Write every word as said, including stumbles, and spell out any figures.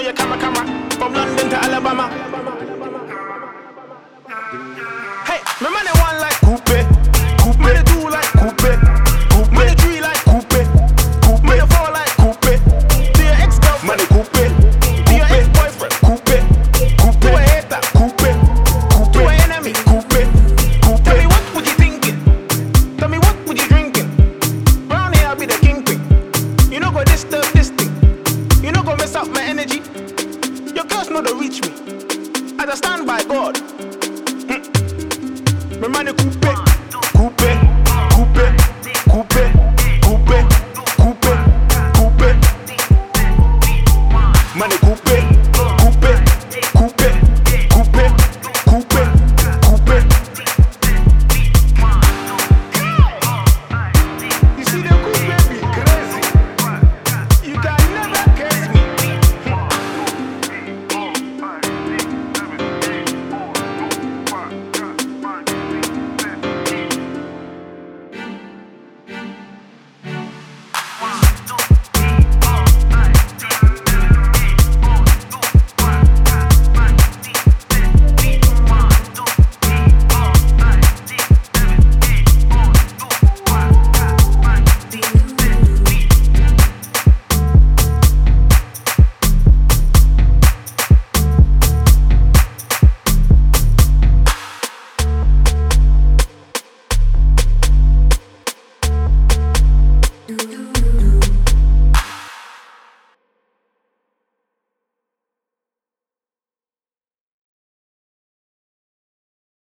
a camera, camera. From London to Alabama. Hey, my man, they want like coupe, coupe. Man, they do like coupe, coupe. Man, they three like coupe, coupe. Man, they four like coupe. To your ex-girlfriend, man, they coupe. To your ex-boyfriend, coupe, coupe. To a hater, coupe, coupe. To an enemy, coupe, coupe. Tell me what would you thinking? Tell me what would you drinking? Round here, I'll be the kingpin. You know go disturb this thing. You know go mess up my energy. Your girls know to reach me. As I stand by God. Mm. My man, coupe, coupe, coupe, coupe.